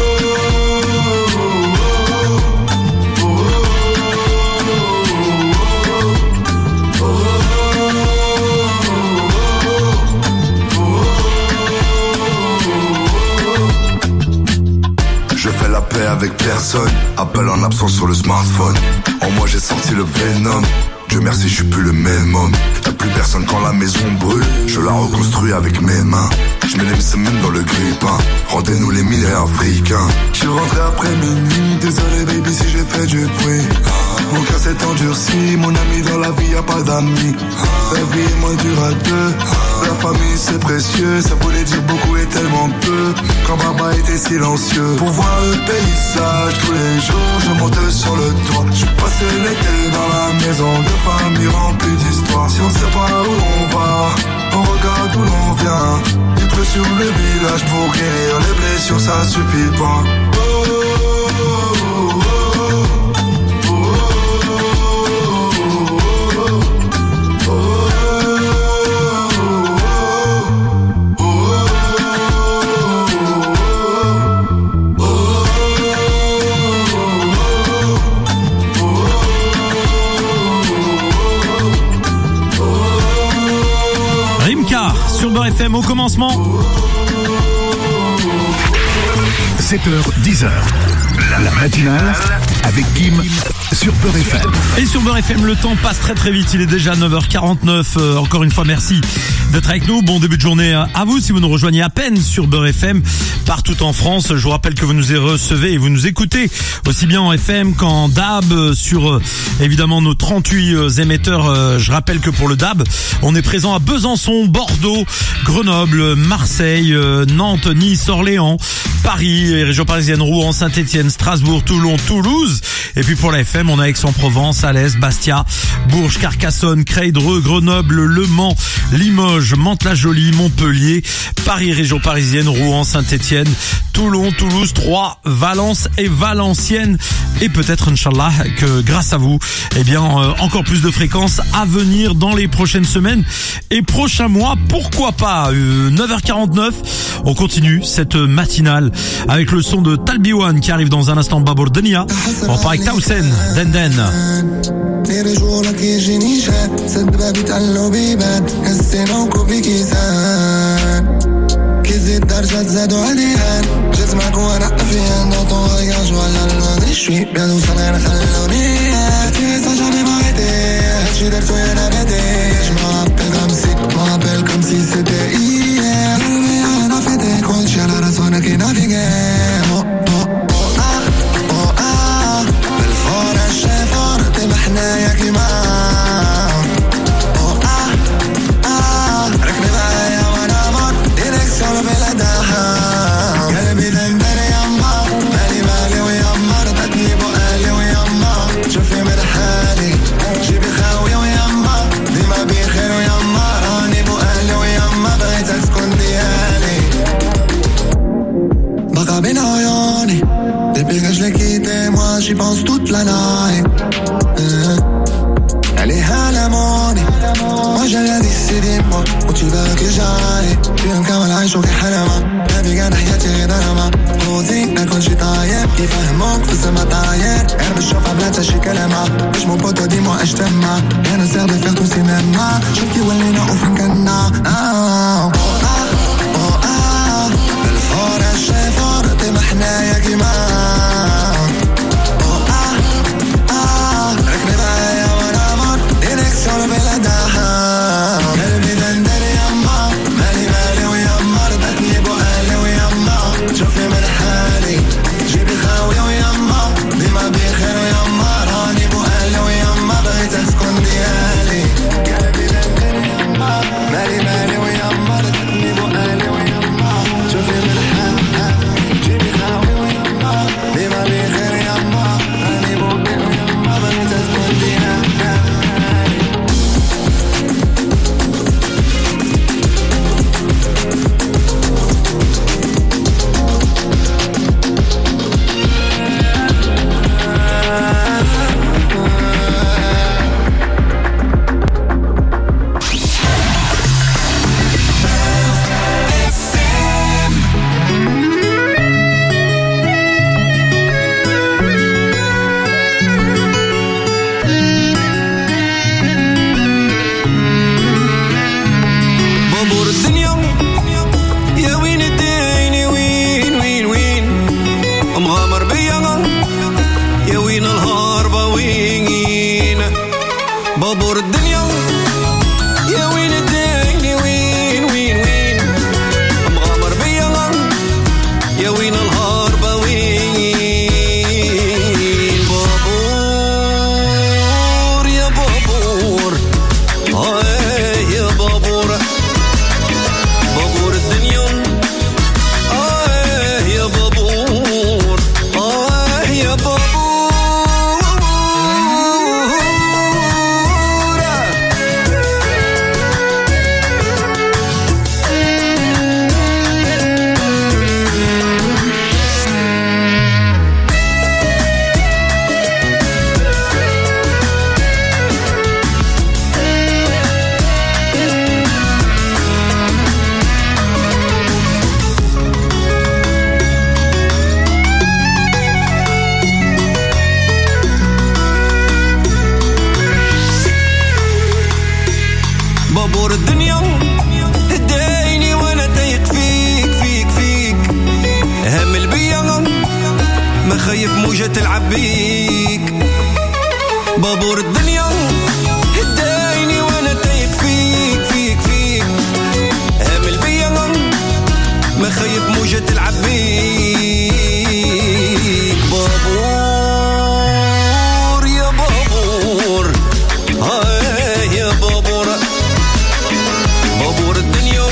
Je fais la paix avec personne, appel en absence sur le smartphone. En moi j'ai sorti le venom, Dieu merci je suis plus le même homme. Y'a plus personne quand la maison brûle, je la reconstruis avec mes mains. Je mets les semaines dans le grille-pain, rendez-nous les milliers africains. Je suis rentré après minuit, désolé baby si j'ai fait du bruit. Mon cœur s'est endurci, mon ami dans la vie y'a pas d'amis. La vie est moins dure à deux, la famille c'est précieux. Ça voulait dire beaucoup et tellement peu, quand papa était silencieux. Pour voir le paysage tous les jours, je monte sur le toit. Je suis passé l'été dans la maison de famille remplie d'histoires. Si on sait pas où on va, on regarde où l'on vient. Il pleut sur le village pour guérir les blessures, ça suffit pas. FM au commencement. 7h, 10h. La matinale avec Kim sur Beurre FM. Et sur Beurre FM, le temps passe très très vite. Il est déjà 9h49. Encore une fois, merci d'être avec nous. Bon début de journée à vous si vous nous rejoignez à peine sur Beurre FM partout en France. Je vous rappelle que vous nous recevez et vous nous écoutez aussi bien en FM qu'en DAB sur évidemment nos 38 émetteurs. Je rappelle que pour le DAB, on est présent à Besançon, Bordeaux, Grenoble, Marseille, Nantes, Nice, Orléans, Paris, région parisienne, Rouen, Saint-Étienne, Strasbourg, Toulon, Toulouse. Et puis pour la FM, on a Aix-en-Provence, Alès, Bastia, Bourges, Carcassonne, Creil, Dreux, Grenoble, Le Mans, Limoges, Mantes-la-Jolie, Montpellier, Paris, région parisienne, Rouen, Saint-Étienne, Toulon, Toulouse, Troyes, Valence et Valenciennes. Et peut-être, Inch'Allah, que grâce à vous, eh bien, encore plus de fréquences à venir dans les prochaines semaines et prochains mois. Pourquoi pas 9h49, on continue cette matinale avec le son de Talbi One qui arrive dans un instant. Babour Denia. On repart avec Tausen, Den. غير جولك يجيني شاد سد بابي تعلو بيبان هالسينا وكوبي كيسان كيزيد درجات زادو عليهان جيت معك وانا فيها نوطو غير جوالا الماضي شوي بيادو صغير خلوني هاتي ساجاني بغيتي هاتشي درتو يا نباتي m'appelle comme si c'était hier قلبي انا فاتك كل شي على راسو انا كي نافيغي بالفورة الشيفورة حنايا كيما ركني معايا وانا مر ديريكسيون بلا داحة قلبي دندن يما مالي ويما ردتني بقالي ويما شوفي من حالي جيبي خاوي ويما ديما بخير ويما راني بقالي ويما بغيت تكون ديالي بقى بين عيوني depuis que je l'ai quitté moi j'y pense toute la night Elle est à la monnaie Moi j'ai rien décidé moi Où tu veux que j'aille Tu veux كامل عايش وكي حلمة نبي كان حياتي غير درما روزي ناكل شي طاير يفهموك في السما طاير غير بالشوفة بلا تا شي كلمة باش مون بوتو ديمو اش تما انا سير دو فيغ تو سينما شوف كي ولينا وفين كنا بالفورة الشيفورة ديما حنايا كيما شعور بلا داحة قلبي دندن يما مالي ويما ردتني بقالي ويما شوفي من حالي جيبي خاوي ويما ديما بخير ويما راني بقالي ويما بغيت تكون ديالي قلبي دندن يما مالي ويما ردتني بقالي ويما شوفي من حالي جيبي خاوي ويما ديما بخير يما راني بقالي ويما بغيت تكون ديالي موجة تلعب بيك بابور الدنيا هدايني وانا تايه فيك امل بيا ما خايف موجة تلعب بيك بابور يا بابور يا بابور بابور الدنيا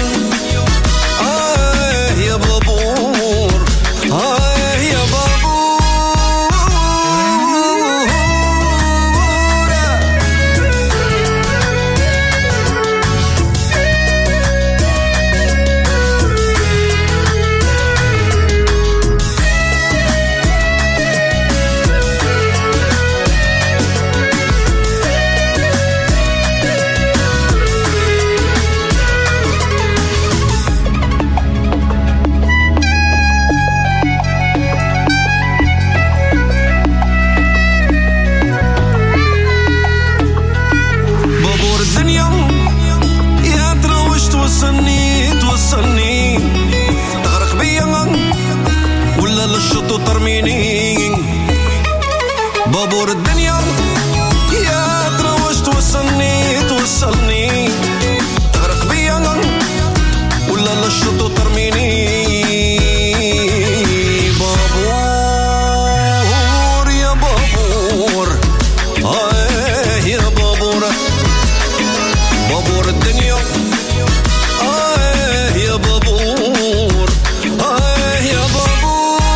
يا بابور يا بابور توصلني تغرق بيا ولا للشط وترميني بابور الدنيا يا ترى واش توصلني تغرق بيا ولا للشط وترميني بابور يا بابور يا بابور بابور الدنيا يا بابور يا بابور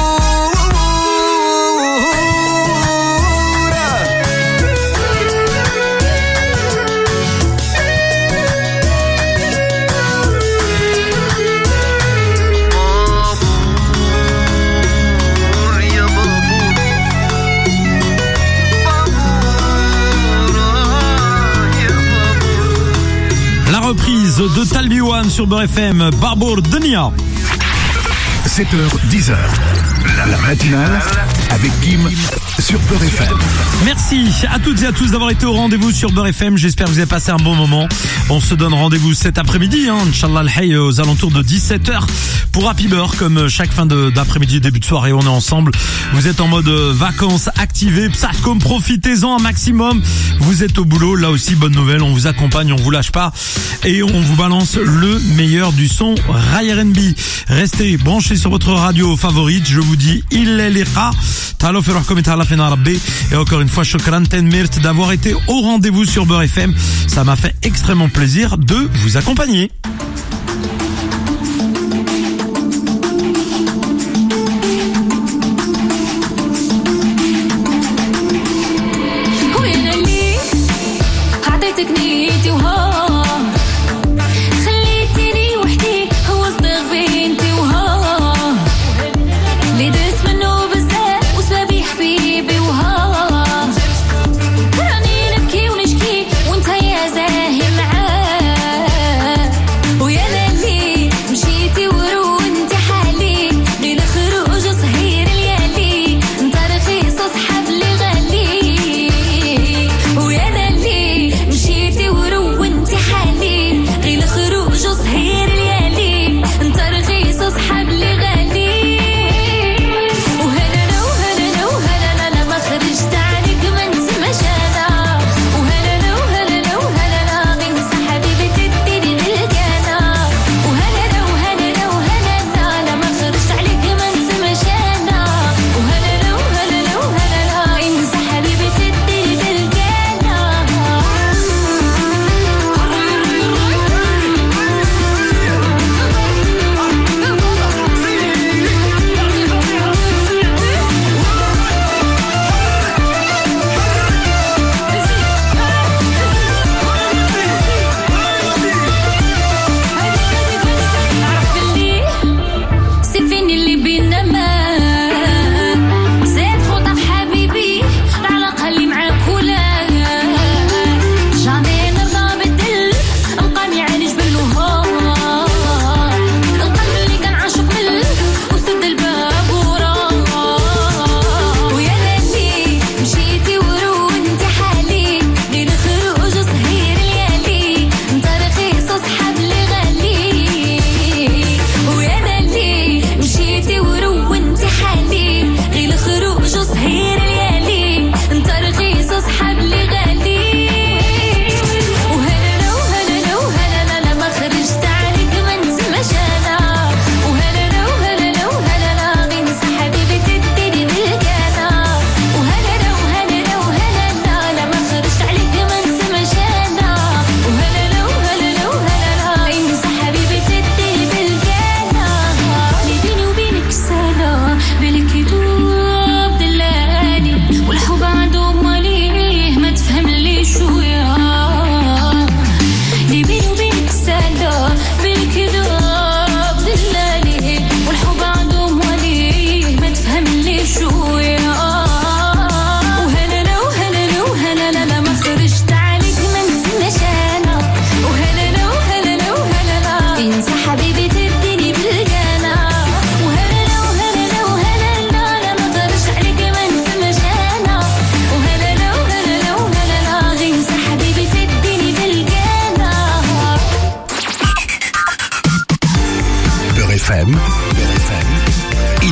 La reprise de Talbi One sur Beurre FM, Barbour Denia. 7h, 10h. La matinale avec Kim sur Beurre FM. Merci à toutes et à tous d'avoir été au rendez-vous sur Beurre FM. J'espère que vous avez passé un bon moment. On se donne rendez-vous cet après-midi, Inch'Allah al-Hayy, aux alentours de 17h pour Happy Beurre, comme chaque fin d'après-midi, début de soirée. On est ensemble. Vous êtes en mode vacances activées. Psatcom, profitez-en un maximum. Vous êtes au boulot. Là aussi, bonne nouvelle. On vous accompagne, on vous lâche pas. Et on vous balance le meilleur du son Rai R&B. Restez branchés sur votre radio favorite. Je vous dis, il est les rats. Et encore une fois, Shukran Tenmirt d'avoir été au rendez-vous sur Beurre FM. Ça m'a fait extrêmement plaisir de vous accompagner. اللي بينا